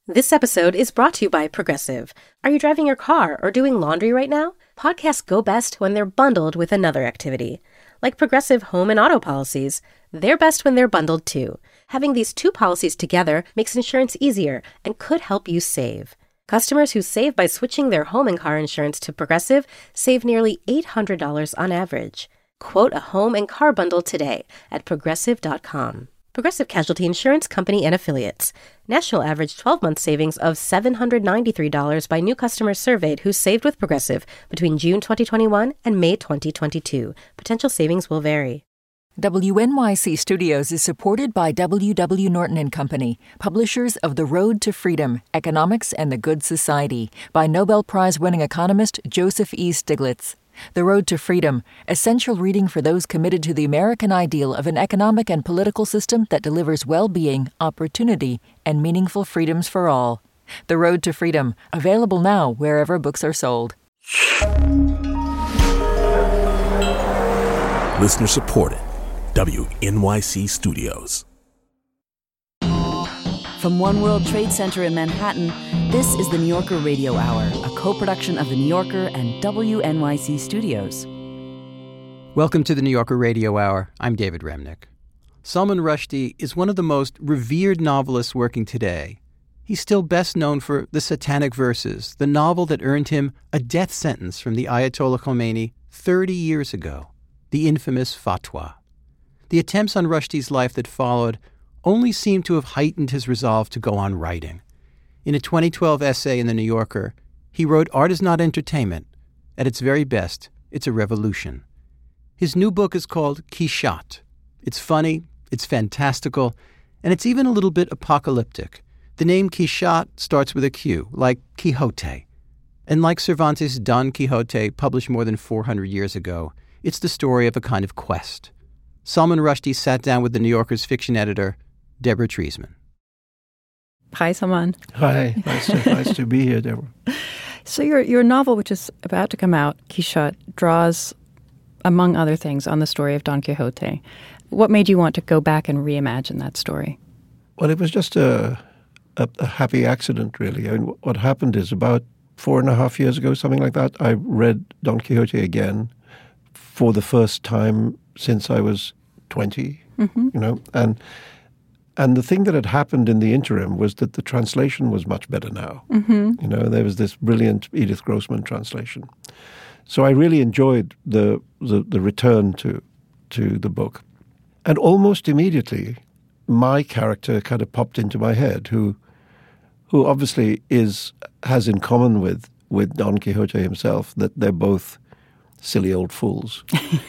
This episode is brought to you by Progressive. Are you driving your car or doing laundry right now? Podcasts go best when they're bundled with another activity. Like Progressive home and auto policies, they're best when they're bundled too. Having these two policies together makes insurance easier and could help you save. Customers who save by switching their home and car insurance to Progressive save nearly $800 on average. Quote a home and car bundle today at Progressive.com. Progressive Casualty Insurance Company and Affiliates. National average 12-month savings of $793 by new customers surveyed who saved with Progressive between June 2021 and May 2022. Potential savings will vary. WNYC Studios is supported by W.W. Norton & Company, publishers of The Road to Freedom, Economics and the Good Society, by Nobel Prize-winning economist Joseph E. Stiglitz. The Road to Freedom, essential reading for those committed to the American ideal of an economic and political system that delivers well-being, opportunity, and meaningful freedoms for all. The Road to Freedom, available now wherever books are sold. Listener supported. WNYC Studios. From One World Trade Center in Manhattan, this is the New Yorker Radio Hour, a co-production of The New Yorker and WNYC Studios. Welcome to the New Yorker Radio Hour. I'm David Remnick. Salman Rushdie is one of the most revered novelists working today. He's still best known for The Satanic Verses, the novel that earned him a death sentence from the Ayatollah Khomeini 30 years ago, the infamous Fatwa. The attempts on Rushdie's life that followed only seemed to have heightened his resolve to go on writing. In a 2012 essay in The New Yorker, he wrote, "Art is not entertainment. At its very best, it's a revolution." His new book is called Quichotte. It's funny, it's fantastical, and it's even a little bit apocalyptic. The name Quichotte starts with a Q, like Quixote. And like Cervantes' Don Quixote, published more than 400 years ago, it's the story of a kind of quest. Salman Rushdie sat down with The New Yorker's fiction editor, Deborah Treisman. Hi, Salman. Hi. Nice to be here, Deborah. So your novel, which is about to come out, Quichotte, draws, among other things, on the story of Don Quixote. What made you want to go back and reimagine that story? Well, it was just a happy accident, really. I mean, what happened is about 4.5 years ago, something like that, I read Don Quixote again for the first time since I was 20, and the thing that had happened in the interim was that the translation was much better now. There was this brilliant Edith Grossman translation. So I really enjoyed the return to the book. And almost immediately, my character kind of popped into my head, who obviously has in common with Don Quixote himself that they're both silly old fools.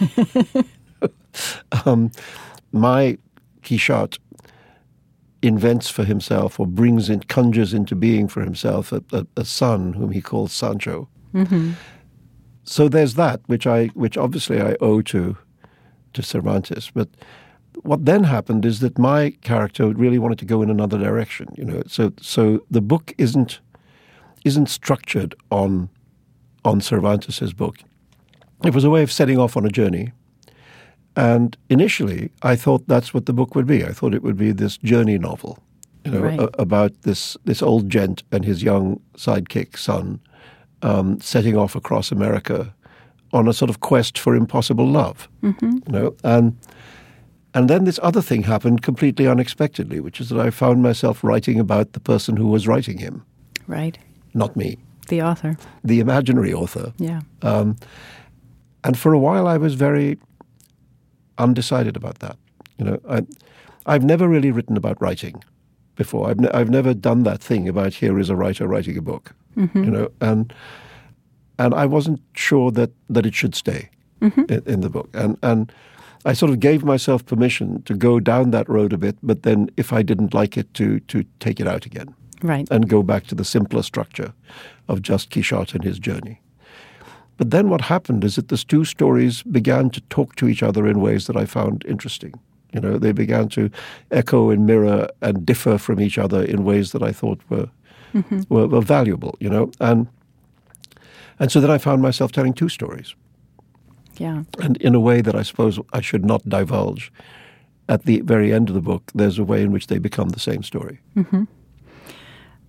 My Quichotte invents for himself, or conjures into being for himself, a son whom he calls Sancho. Mm-hmm. So there's that, which obviously I owe to Cervantes. But what then happened is that my character really wanted to go in another direction. So the book isn't structured on Cervantes' book. It was a way of setting off on a journey. And initially, I thought that's what the book would be. I thought it would be this journey novel, right, about this old gent and his young sidekick son setting off across America on a sort of quest for impossible love. Mm-hmm. And then this other thing happened completely unexpectedly, which is that I found myself writing about the person who was writing him. Right. Not me. The author. The imaginary author. Yeah. And for a while I was very undecided about that. I've never really written about writing before. I've never done that thing about here is a writer writing a book. Mm-hmm. And I wasn't sure that it should stay in the book. And I sort of gave myself permission to go down that road a bit, but then if I didn't like it, to take it out again. Right. And go back to the simpler structure of just Quichotte and his journey. But then what happened is that these two stories began to talk to each other in ways that I found interesting. They began to echo and mirror and differ from each other in ways that I thought were valuable, And so then I found myself telling two stories. Yeah. And in a way that I suppose I should not divulge. At the very end of the book, there's a way in which they become the same story. Mm-hmm.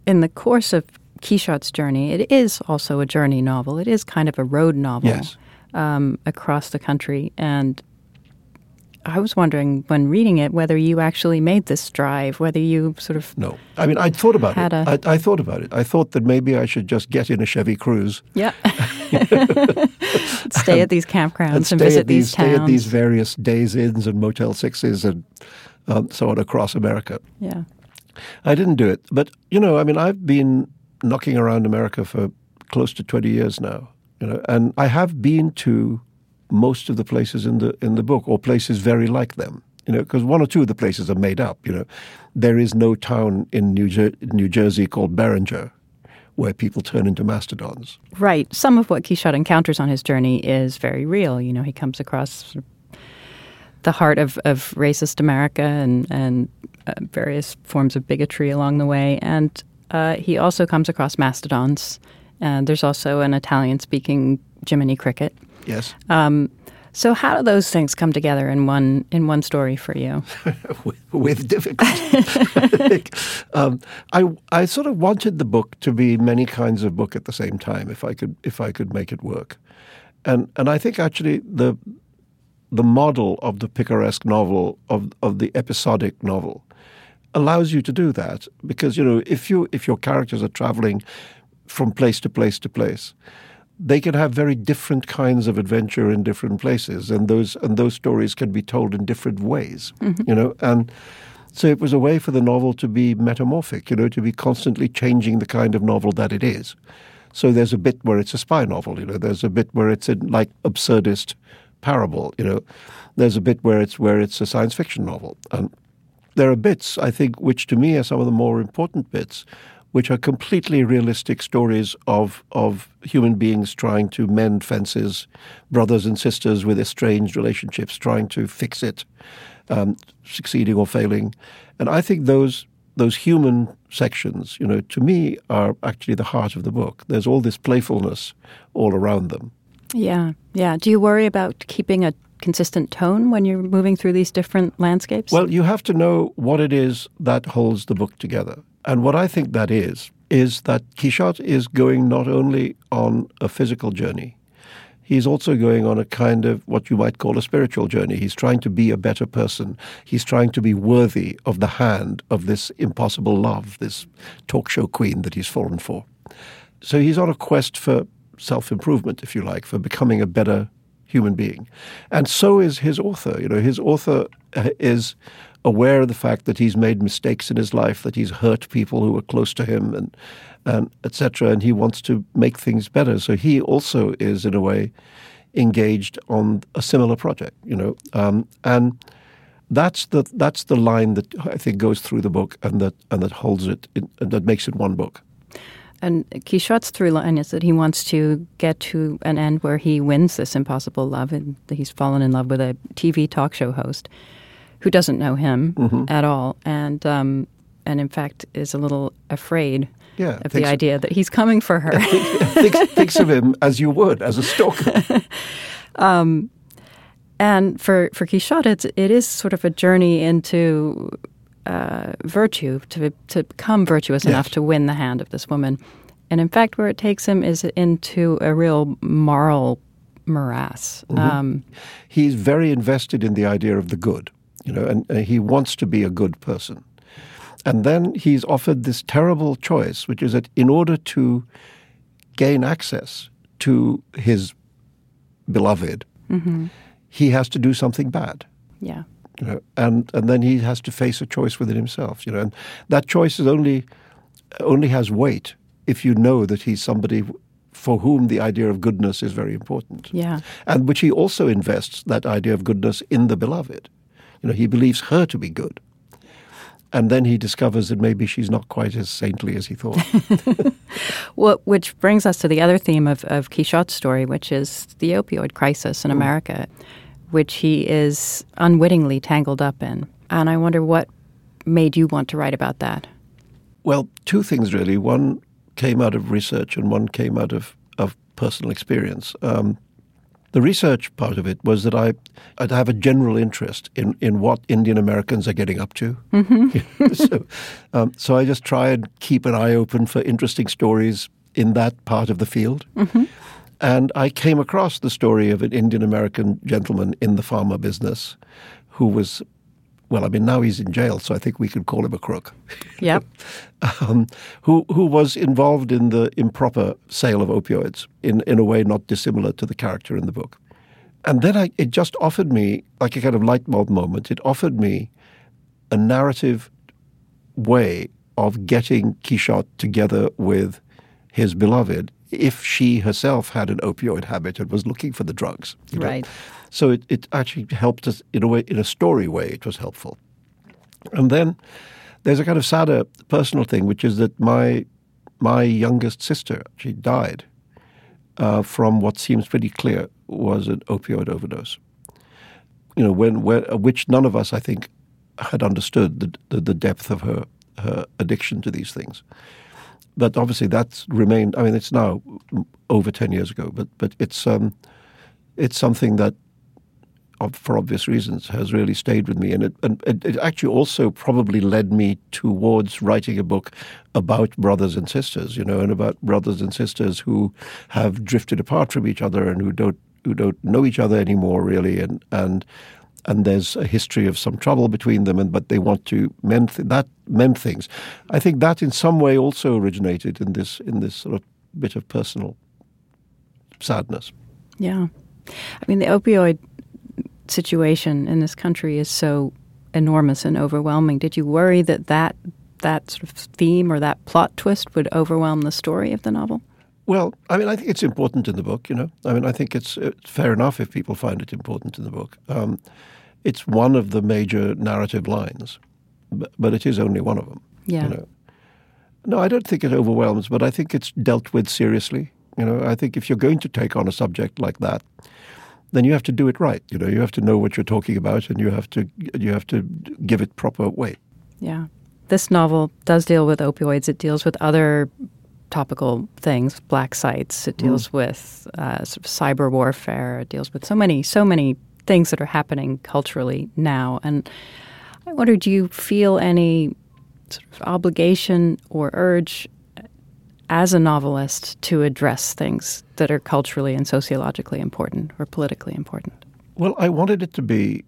in the course of Quichote's journey, it is also a journey novel. It is kind of a road novel. Yes. Across the country. And I was wondering, when reading it, whether you actually made this drive, whether you sort of... No. I mean, I thought about it. I thought about it. I thought that maybe I should just get in a Chevy Cruise. Yeah. Stay at these campgrounds and visit these towns. Stay at these various Days Inns and Motel 6s and so on across America. Yeah. I didn't do it. But, you know, I mean, I've been knocking around America for close to 20 years now. You know, and I have been to most of the places in the book, or places very like them. You know, because one or two of the places are made up. You know, there is no town in New Jersey called Beringer, where people turn into mastodons. Right. Some of what Quichotte encounters on his journey is very real. You know, he comes across the heart of racist America and various forms of bigotry along the way, and he also comes across mastodons. And there's also an Italian-speaking Jiminy Cricket. Yes. So how do those things come together in one story for you? with difficulty. I sort of wanted the book to be many kinds of book at the same time, if I could make it work. And I think actually the model of the picaresque novel, of the episodic novel, allows you to do that, because, you know, if your characters are traveling from place to place to place, they can have very different kinds of adventure in different places, and those stories can be told in different ways. Mm-hmm. You know, and so it was a way for the novel to be metamorphic, you know, to be constantly changing the kind of novel that it is. So there's a bit where it's a spy novel, you know, there's a bit where it's a like absurdist parable, you know, there's a bit where it's a science fiction novel, and there are bits, I think, which to me are some of the more important bits, which are completely realistic stories of human beings trying to mend fences, brothers and sisters with estranged relationships, trying to fix it, succeeding or failing. And I think those human sections, you know, to me are actually the heart of the book. There's all this playfulness all around them. Yeah, yeah. Do you worry about keeping a consistent tone when you're moving through these different landscapes? Well, you have to know what it is that holds the book together. And what I think that is that Quichotte is going not only on a physical journey, he's also going on a kind of what you might call a spiritual journey. He's trying to be a better person. He's trying to be worthy of the hand of this impossible love, this talk show queen that he's fallen for. So he's on a quest for self-improvement, if you like, for becoming a better human being. And so is his author. You know, his author is aware of the fact that he's made mistakes in his life, that he's hurt people who were close to him, and etc. And he wants to make things better. So he also is, in a way, engaged on a similar project. You know, and that's the line that I think goes through the book, and that holds it, and that makes it one book. And Quichotte's through line is that he wants to get to an end where he wins this impossible love, and he's fallen in love with a TV talk show host who doesn't know him at all, and in fact is a little afraid of the idea that he's coming for her. Thinks of him as you would, as a stalker. And for Quichotte, it is sort of a journey into virtue, to become virtuous enough to win the hand of this woman. And in fact, where it takes him is into a real moral morass. Mm-hmm. He's very invested in the idea of the good, you know, and he wants to be a good person. And then he's offered this terrible choice, which is that in order to gain access to his beloved, he has to do something bad. Yeah. You know, and then he has to face a choice within himself, you know, and that choice is only has weight if you know that he's somebody for whom the idea of goodness is very important. Yeah. And which he also invests that idea of goodness in the beloved. You know, he believes her to be good. And then he discovers that maybe she's not quite as saintly as he thought. Well, which brings us to the other theme of Quichotte's story, which is the opioid crisis in America, which he is unwittingly tangled up in. And I wonder what made you want to write about that? Well, two things really. One came out of research and one came out of personal experience. The research part of it was that I'd have a general interest in what Indian Americans are getting up to. Mm-hmm. So I just try and keep an eye open for interesting stories in that part of the field. Mm-hmm. And I came across the story of an Indian American gentleman in the pharma business who was, well, I mean, now he's in jail, so I think we could call him a crook. Yep. Who was involved in the improper sale of opioids in a way not dissimilar to the character in the book. And then it just offered me, like a kind of light bulb moment, it offered me a narrative way of getting Quichotte together with his beloved if she herself had an opioid habit and was looking for the drugs. Right. So it actually helped us in a way, in a story way, it was helpful. And then there's a kind of sadder personal thing, which is that my youngest sister, she died from what seems pretty clear was an opioid overdose. You know, which none of us, I think, had understood the depth of her addiction to these things. But obviously that's remained, I mean, it's now over 10 years ago, but it's something that, for obvious reasons, has really stayed with me. And it actually also probably led me towards writing a book about brothers and sisters, you know, and about brothers and sisters who have drifted apart from each other and who don't know each other anymore, really, and there's a history of some trouble between them, but they want to mend things. I think that in some way also originated in this sort of bit of personal sadness. Yeah. I mean, the opioid situation in this country is so enormous and overwhelming. Did you worry that sort of theme or that plot twist would overwhelm the story of the novel? Well, I mean, I think it's important in the book, you know. I mean, I think it's fair enough if people find it important in the book. It's one of the major narrative lines, but it is only one of them. Yeah. You know? No, I don't think it overwhelms, but I think it's dealt with seriously. You know, I think if you're going to take on a subject like that, then you have to do it right. You know, you have to know what you're talking about, and you have to give it proper weight. Yeah. This novel does deal with opioids. It deals with other topical things, black sites. It deals with sort of cyber warfare. It deals with so many things that are happening culturally now. And I wonder, do you feel any sort of obligation or urge as a novelist to address things that are culturally and sociologically important or politically important? Well, I wanted it to be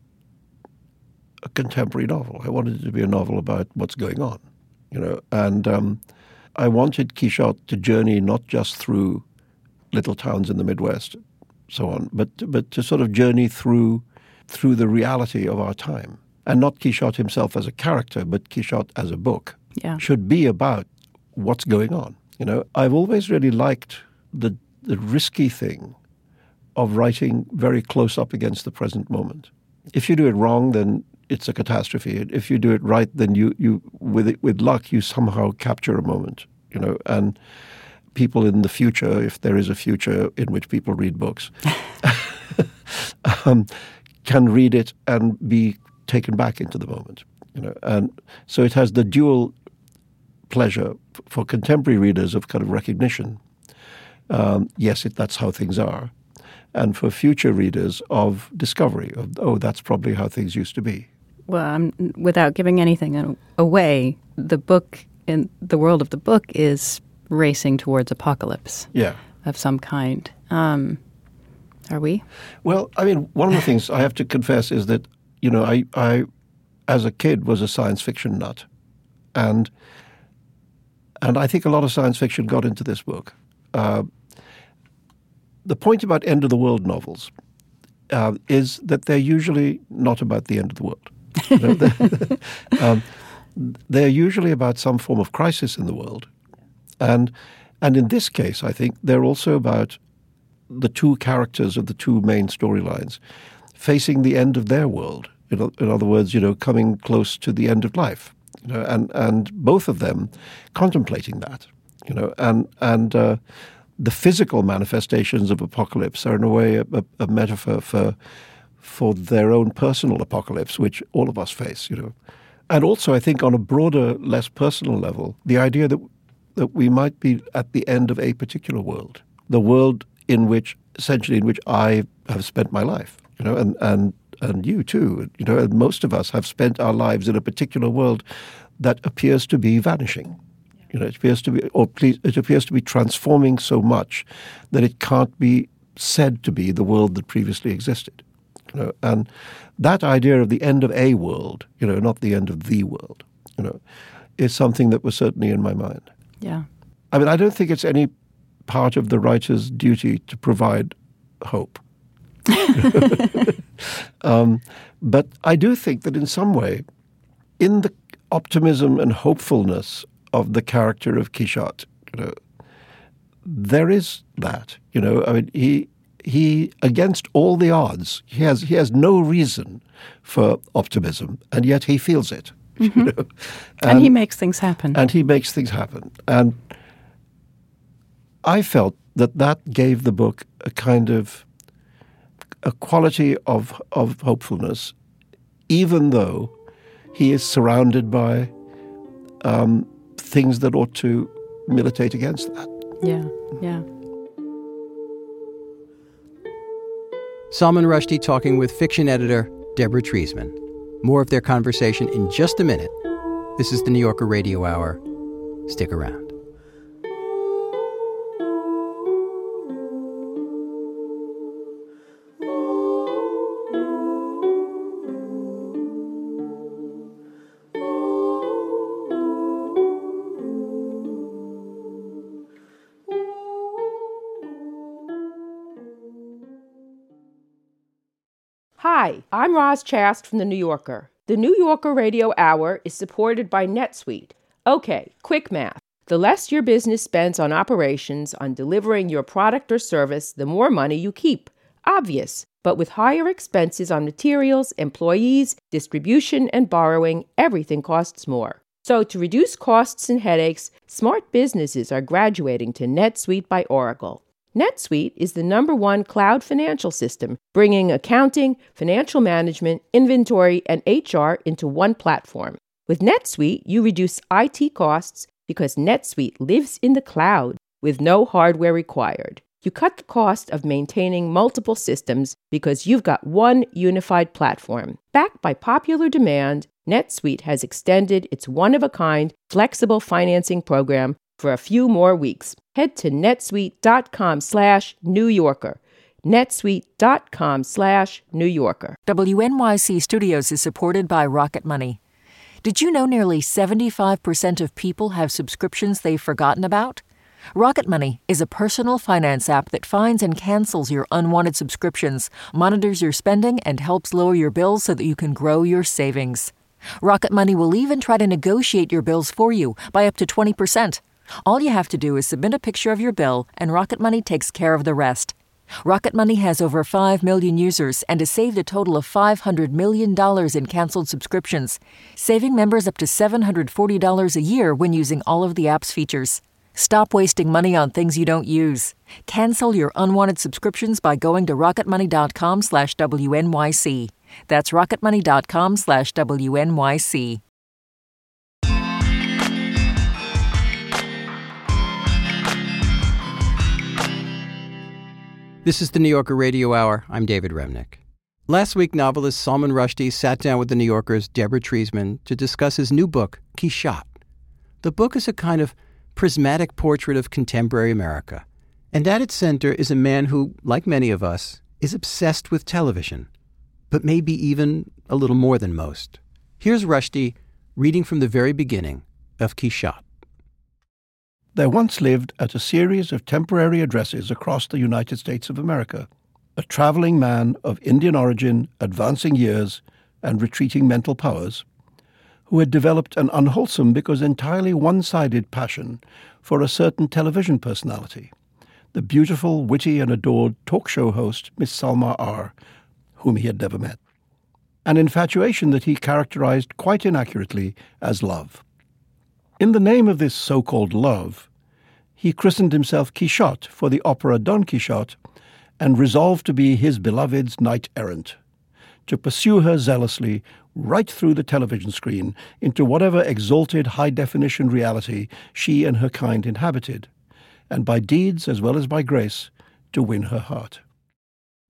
a contemporary novel. I wanted it to be a novel about what's going on, you know, and I wanted Quichotte to journey not just through little towns in the Midwest, so on, but to sort of journey through the reality of our time. And not Quichotte himself as a character, but Quichotte as a book. Yeah. Should be about what's going on. You know, I've always really liked the risky thing of writing very close up against the present moment. If you do it wrong, then it's a catastrophe. If you do it right, then you with luck, you somehow capture a moment, you know, and people in the future, if there is a future in which people read books, can read it and be taken back into the moment, you know. And so it has the dual pleasure for contemporary readers of kind of recognition. Yes, that's how things are. And for future readers of discovery, of, that's probably how things used to be. Well, without giving anything away, the book, in the world of the book, is racing towards apocalypse of some kind. Are we? Well, I mean, one of the things I have to confess is that, you know, I as a kid was a science fiction nut. And I think a lot of science fiction got into this book. The point about end of the world novels is that they're usually not about the end of the world. You know, they're usually about some form of crisis in the world. And in this case, I think they're also about the two characters of the two main storylines facing the end of their world. In other words, you know, coming close to the end of life. You know, and both of them contemplating that. You know, and the physical manifestations of apocalypse are in a way a metaphor for their own personal apocalypse, which all of us face. You know, and also I think on a broader, less personal level, the idea that we might be at the end of a particular world, the world in which essentially in which I have spent my life, and you too, and most of us have spent our lives in a particular world that appears to be vanishing. It appears to be transforming so much that it can't be said to be the world that previously existed. And that idea of the end of a world, not the end of the world, is something that was certainly in my mind. Yeah. I mean, I don't think it's any part of the writer's duty to provide hope. But I do think that in some way, in the optimism and hopefulness of the character of Quichotte, there is that. I mean, he against all the odds, he has no reason for optimism, and yet he feels it. Mm-hmm. And he makes things happen. And he makes things happen. And I felt that gave the book a kind of a quality of hopefulness, even though he is surrounded by things that ought to militate against that. Yeah, yeah. Salman Rushdie talking with fiction editor Deborah Treisman. More of their conversation in just a minute. This is the New Yorker Radio Hour. Stick around. Hi, I'm Roz Chast from The New Yorker. The New Yorker Radio Hour is supported by NetSuite. Okay, quick math. The less your business spends on operations, on delivering your product or service, the more money you keep. Obvious. But with higher expenses on materials, employees, distribution, and borrowing, everything costs more. So to reduce costs and headaches, smart businesses are graduating to NetSuite by Oracle. NetSuite is the #1 cloud financial system, bringing accounting, financial management, inventory, and HR into one platform. With NetSuite, you reduce IT costs because NetSuite lives in the cloud with no hardware required. You cut the cost of maintaining multiple systems because you've got one unified platform. Backed by popular demand, NetSuite has extended its one-of-a-kind flexible financing program for a few more weeks. Head to netsuite.com/New Yorker. netsuite.com/New Yorker. WNYC Studios is supported by Rocket Money. Did you know nearly 75% of people have subscriptions they've forgotten about? Rocket Money is a personal finance app that finds and cancels your unwanted subscriptions, monitors your spending, and helps lower your bills so that you can grow your savings. Rocket Money will even try to negotiate your bills for you by up to 20%. All you have to do is submit a picture of your bill, and Rocket Money takes care of the rest. Rocket Money has over 5 million users and has saved a total of $500 million in canceled subscriptions, saving members up to $740 a year when using all of the app's features. Stop wasting money on things you don't use. Cancel your unwanted subscriptions by going to rocketmoney.com/WNYC. That's rocketmoney.com/WNYC. This is the New Yorker Radio Hour. I'm David Remnick. Last week, novelist Salman Rushdie sat down with the New Yorker's Deborah Treisman to discuss his new book, Quichotte. The book is a kind of prismatic portrait of contemporary America. And at its center is a man who, like many of us, is obsessed with television, but maybe even a little more than most. Here's Rushdie reading from the very beginning of Quichotte. There once lived at a series of temporary addresses across the United States of America a traveling man of Indian origin, advancing years, and retreating mental powers, who had developed an unwholesome because entirely one-sided passion for a certain television personality, the beautiful, witty, and adored talk show host Miss Salma R., whom he had never met. An infatuation that he characterized quite inaccurately as love. In the name of this so-called love, he christened himself Quichotte for the opera Don Quixote and resolved to be his beloved's knight-errant, to pursue her zealously right through the television screen into whatever exalted high-definition reality she and her kind inhabited, and by deeds as well as by grace, to win her heart.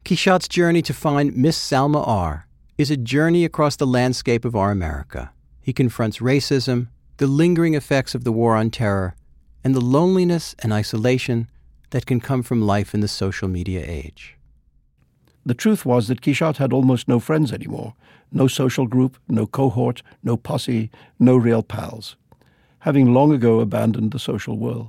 Quichote's journey to find Miss Salma R is a journey across the landscape of our America. He confronts racism, the lingering effects of the War on Terror, and the loneliness and isolation that can come from life in the social media age. The truth was that Quichotte had almost no friends anymore. No social group, no cohort, no posse, no real pals, having long ago abandoned the social whirl.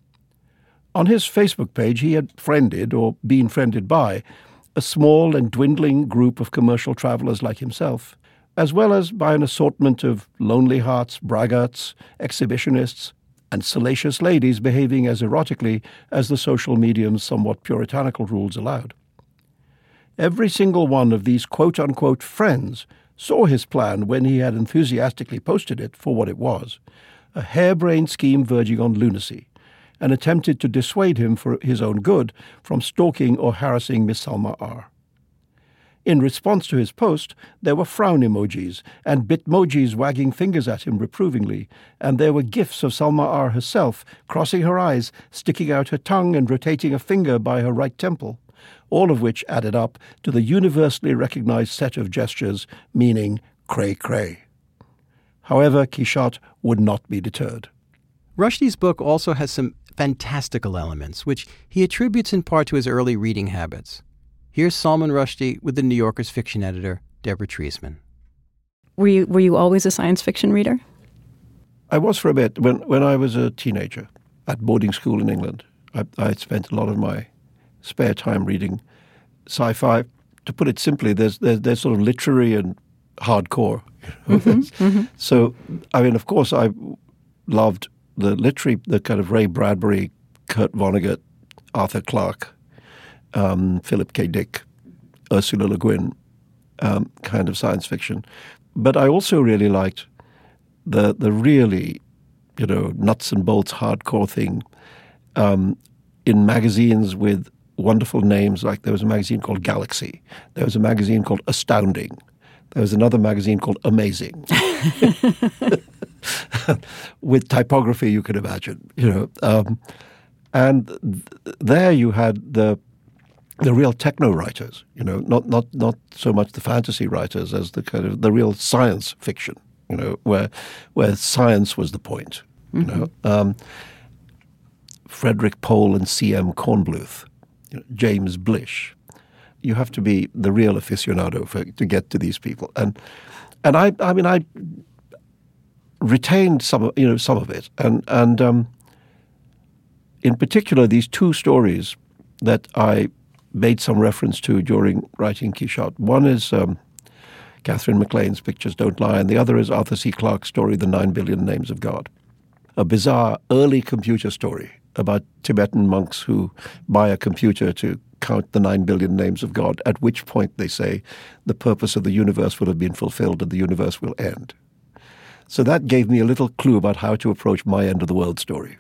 On his Facebook page, he had friended, or been friended by, a small and dwindling group of commercial travelers like himself, as well as by an assortment of lonely hearts, braggarts, exhibitionists, and salacious ladies behaving as erotically as the social medium's somewhat puritanical rules allowed. Every single one of these quote-unquote friends saw his plan when he had enthusiastically posted it for what it was, a harebrained scheme verging on lunacy, and attempted to dissuade him for his own good from stalking or harassing Miss Salma R. In response to his post, there were frown emojis and bitmojis wagging fingers at him reprovingly, and there were gifs of Salma R herself crossing her eyes, sticking out her tongue and rotating a finger by her right temple, all of which added up to the universally recognized set of gestures meaning cray cray. However, Quichotte would not be deterred. Rushdie's book also has some fantastical elements, which he attributes in part to his early reading habits. Here's Salman Rushdie with the New Yorker's fiction editor, Deborah Treisman. Were you always a science fiction reader? I was for a bit. When I was a teenager at boarding school in England, I had spent a lot of my spare time reading sci-fi. To put it simply, there's sort of literary and hardcore. So, I mean, of course, I loved the kind of Ray Bradbury, Kurt Vonnegut, Arthur Clarke, Philip K. Dick, Ursula Le Guin kind of science fiction. But I also really liked the really, nuts and bolts hardcore thing in magazines with wonderful names. Like there was a magazine called Galaxy. There was a magazine called Astounding. There was another magazine called Amazing. With typography you could imagine, and there you had the real techno writers, not so much the fantasy writers as the kind of the real science fiction, where science was the point, Frederick Pohl and C.M. Kornbluth, James Blish. You have to be the real aficionado to get to these people, and I retained some of it, and in particular these two stories that I made some reference to during writing Quichotte. One is Catherine MacLean's Pictures Don't Lie, and the other is Arthur C. Clarke's story, The 9 Billion Names of God, a bizarre early computer story about Tibetan monks who buy a computer to count the 9 billion names of God, at which point they say the purpose of the universe will have been fulfilled and the universe will end. So that gave me a little clue about how to approach my end of the world story.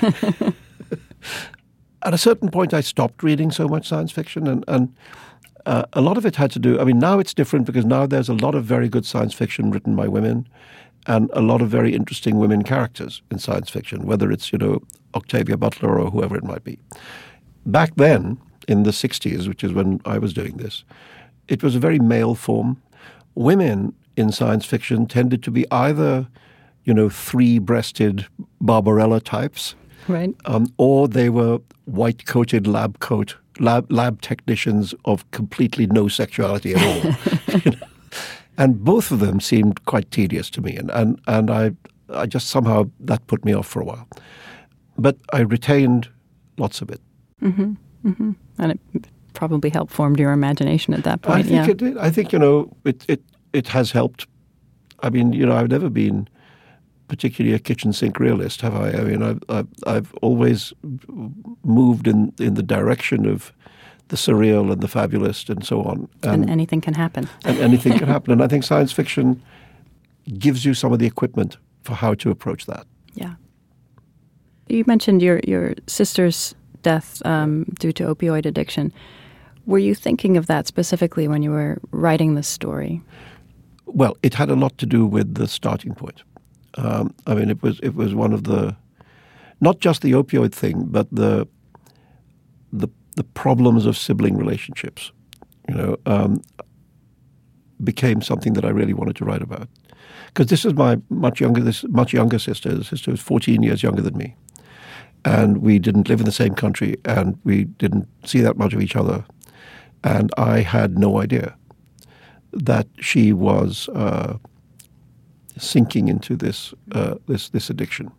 At a certain point, I stopped reading so much science fiction, and a lot of it had to do, now it's different because now there's a lot of very good science fiction written by women and a lot of very interesting women characters in science fiction, whether it's, Octavia Butler or whoever it might be. Back then, in the 60s, which is when I was doing this, it was a very male form. Women in science fiction tended to be either, three-breasted Barbarella types, right, or they were white-coated lab technicians of completely no sexuality at all. And both of them seemed quite tedious to me, and I just somehow that put me off for a while. But I retained lots of it. Mm-hmm. Mm-hmm. And it probably helped form your imagination at that point. I think it did. I think, it has helped. I've never been particularly a kitchen sink realist, have I? I've always moved in the direction of the surreal and the fabulous and so on. And anything can happen. And anything can happen. And I think science fiction gives you some of the equipment for how to approach that. Yeah. You mentioned your sister's death due to opioid addiction. Were you thinking of that specifically when you were writing this story? Well, it had a lot to do with the starting point. It was one of the, not just the opioid thing, but the problems of sibling relationships became something that I really wanted to write about. Because this is my much younger sister. The sister was 14 years younger than me. And we didn't live in the same country, and we didn't see that much of each other. And I had no idea that she was sinking into this addiction.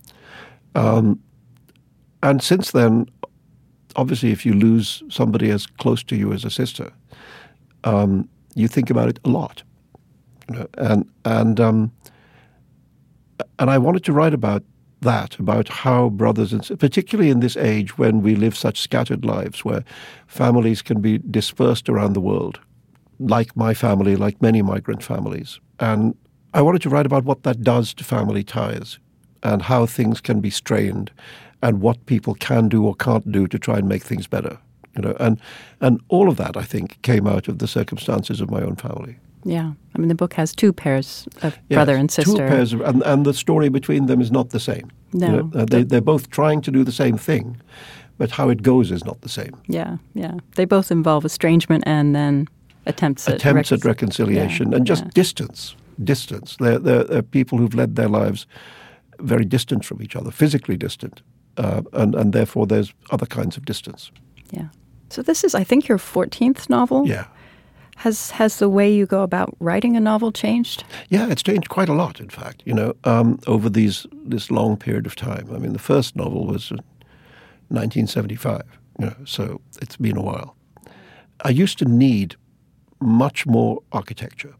And since then, obviously, if you lose somebody as close to you as a sister, you think about it a lot. And I wanted to write about that, about how brothers, and particularly in this age when we live such scattered lives, where families can be dispersed around the world, like my family, like many migrant families. And I wanted to write about what that does to family ties and how things can be strained and what people can do or can't do to try and make things better. And all of that, I think, came out of the circumstances of my own family. Yeah. I mean, the book has two pairs of brother and sister. Two pairs, and the story between them is not the same. No. They're both trying to do the same thing, but how it goes is not the same. Yeah, yeah. They both involve estrangement and then attempts at reconciliation and just distance. They're people who've led their lives very distant from each other, physically distant, and therefore there's other kinds of distance. Yeah. So this is, I think, your 14th novel? Yeah. Has the way you go about writing a novel changed? Yeah, it's changed quite a lot, in fact, over this long period of time. I mean, the first novel was 1975, so it's been a while. I used to need much more architecture.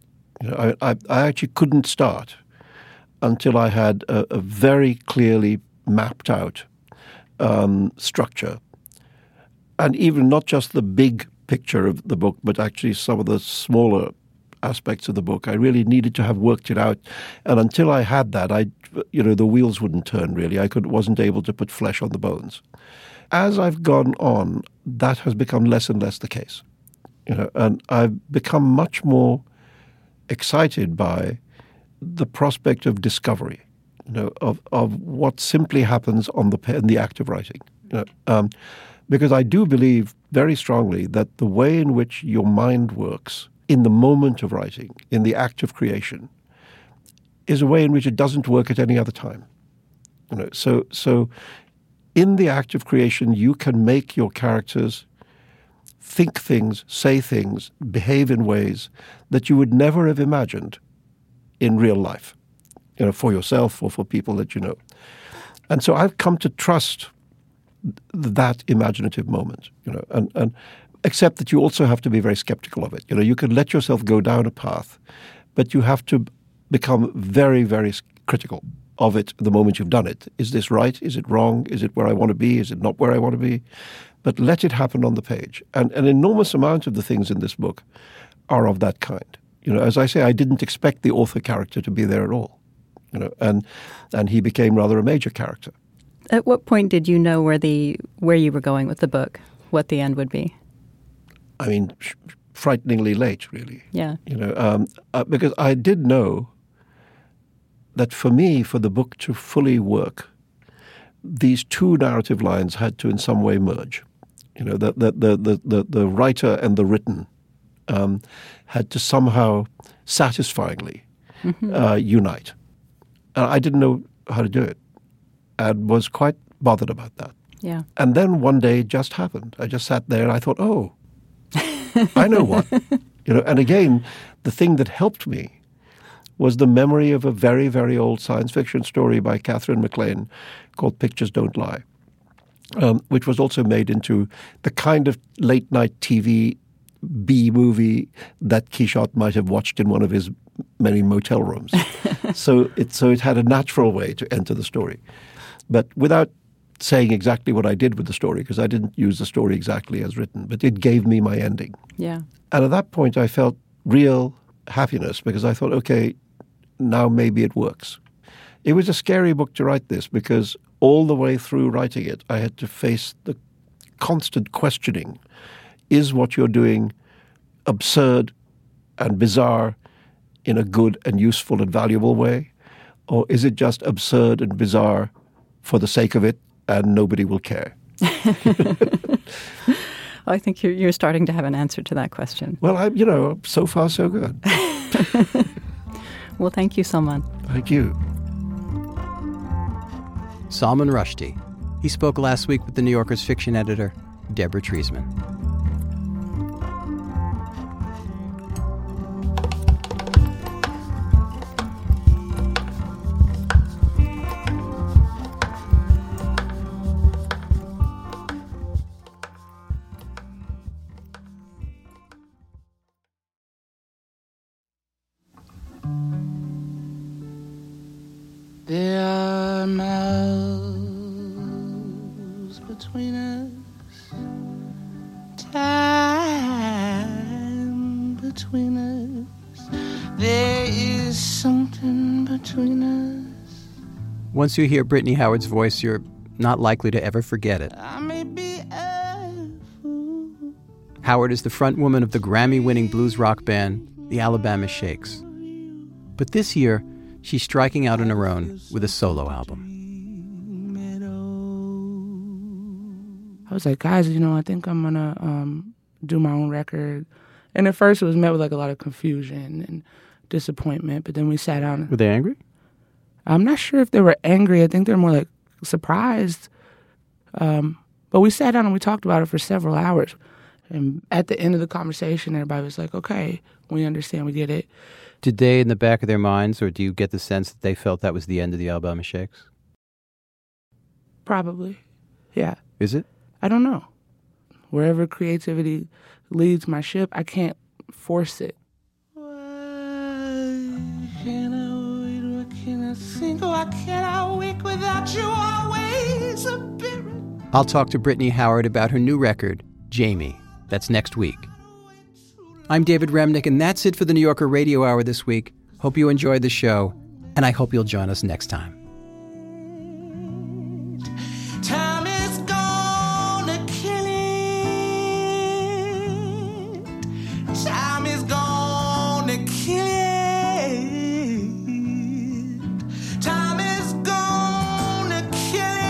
I actually couldn't start until I had a very clearly mapped out structure. And even not just the big picture of the book, but actually some of the smaller aspects of the book. I really needed to have worked it out. And until I had that, the wheels wouldn't turn, really. Wasn't able to put flesh on the bones. As I've gone on, that has become less and less the case. And I've become much more excited by the prospect of discovery, of what simply happens in the act of writing. Because I do believe very strongly that the way in which your mind works in the moment of writing, in the act of creation, is a way in which it doesn't work at any other time. So in the act of creation, you can make your characters think things, say things, behave in ways that you would never have imagined in real life, for yourself or for people that you know. And so I've come to trust that imaginative moment, and except that you also have to be very skeptical of it. You can let yourself go down a path, but you have to become very, very critical of it the moment you've done it. Is this right? Is it wrong? Is it where I want to be? Is it not where I want to be? But let it happen on the page. And an enormous amount of the things in this book are of that kind. As I say, I didn't expect the author character to be there at all, and he became rather a major character. At what point did you know where you were going with the book, what the end would be? I mean, frighteningly late, really. Yeah. Because I did know that for me, for the book to fully work, these two narrative lines had to in some way merge. The writer and the written had to somehow satisfyingly unite. And I didn't know how to do it, and was quite bothered about that. Yeah. And then one day it just happened. I just sat there and I thought, oh, I know what. And again, the thing that helped me was the memory of a very, very old science fiction story by Catherine MacLean called Pictures Don't Lie, which was also made into the kind of late-night TV B-movie that Quichotte might have watched in one of his many motel rooms. So it had a natural way to enter the story. But without saying exactly what I did with the story, because I didn't use the story exactly as written, but it gave me my ending. Yeah. And at that point I felt real happiness because I thought, okay, now maybe it works. It was a scary book to write this because all the way through writing it, I had to face the constant questioning. Is what you're doing absurd and bizarre in a good and useful and valuable way? Or is it just absurd and bizarre for the sake of it and nobody will care? I think you're starting to have an answer to that question. Well, so far so good. Well, thank you, Salman. Thank you. Salman Rushdie. He spoke last week with the New Yorker's fiction editor, Deborah Treisman. There are miles between us, time between us. There is something between us. Once you hear Brittany Howard's voice, you're not likely to ever forget it. I may be a fool. Howard is the front woman of the Grammy-winning blues rock band, the Alabama Shakes. But this year, she's striking out on her own with a solo album. I was like, guys, I think I'm going to do my own record. And at first it was met with like a lot of confusion and disappointment. But then we sat down. Were they angry? I'm not sure if they were angry. I think they're more like surprised. But we sat down and we talked about it for several hours. And at the end of the conversation, everybody was like, okay, we understand, we get it. Did they, in the back of their minds, or do you get the sense that they felt that was the end of the Alabama Shakes? Probably, yeah. Is it? I don't know. Wherever creativity leads my ship, I can't force it. Why can't I wait? Why can't I think? Why can't I wake without you always appearing? I'll talk to Brittany Howard about her new record, Jamie. That's next week. I'm David Remnick, and that's it for the New Yorker Radio Hour this week. Hope you enjoyed the show, and I hope you'll join us next time. Time is gonna kill it. Time is gonna kill it. Time is gonna kill it.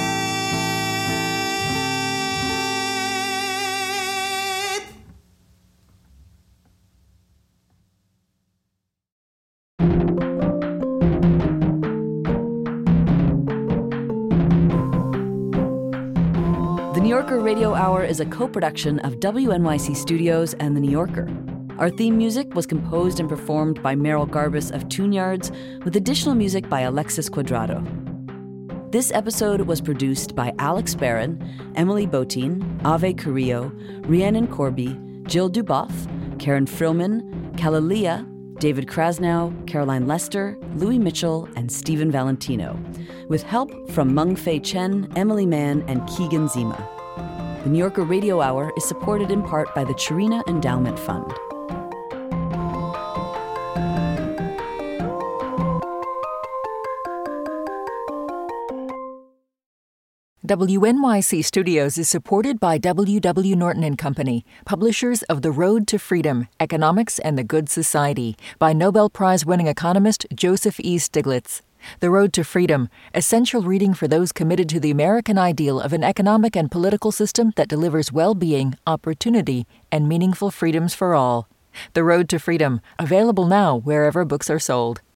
The New Yorker Radio Hour is a co-production of WNYC Studios and The New Yorker. Our theme music was composed and performed by Meryl Garbus of Tune Yards, with additional music by Alexis Cuadrado. This episode was produced by Alex Barron, Emily Botein, Ave Carrillo, Rhiannon Corby, Jill Duboff, Karen Frillman, Kalalia, David Krasnow, Caroline Lester, Louis Mitchell, and Stephen Valentino, with help from Meng Fei Chen, Emily Mann, and Keegan Zima. The New Yorker Radio Hour is supported in part by the Chirina Endowment Fund. WNYC Studios is supported by W.W. Norton & Company, publishers of The Road to Freedom, Economics and the Good Society, by Nobel Prize-winning economist Joseph E. Stiglitz. The Road to Freedom, essential reading for those committed to the American ideal of an economic and political system that delivers well-being, opportunity, and meaningful freedoms for all. The Road to Freedom, available now wherever books are sold.